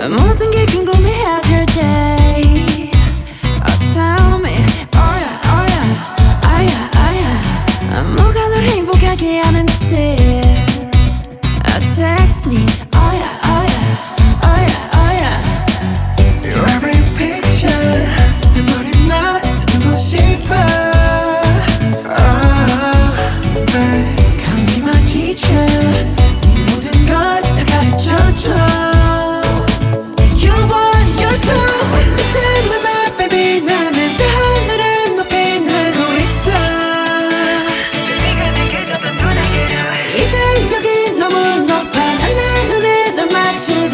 모든 게 궁금해질 때 Oh tell me oh yeah oh yeah 아야 아야 뭐가 널 행복하게 하는지